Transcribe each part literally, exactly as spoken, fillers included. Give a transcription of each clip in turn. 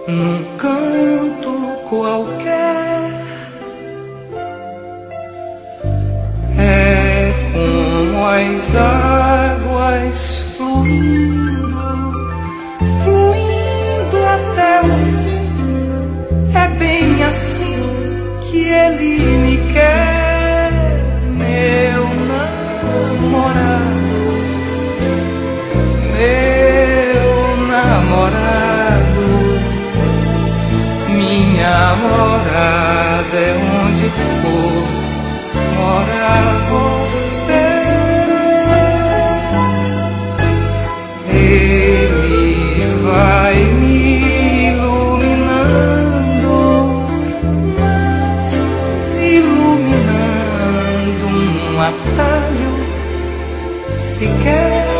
num canto qualquer. É como as águas fluindo, fluindo até o fim. É bem assim que ele me quer, meu namorado, meu namorado. Minha morada é onde for morar você. Ele vai me iluminando, iluminando um atalho sequer.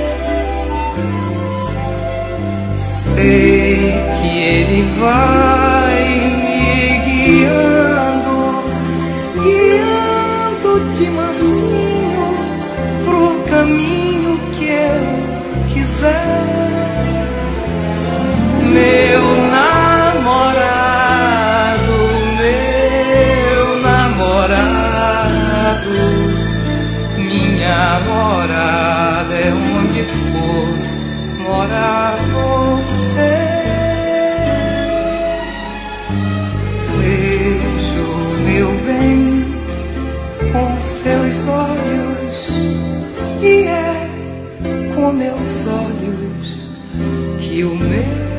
Sei que ele vai me guiando, guiando de mansinho pro caminho que eu quiser. Meu namorado, meu namorado, minha morada é onde for morar você. Vejo, meu bem, com seus olhos, e é com meus olhos que o meu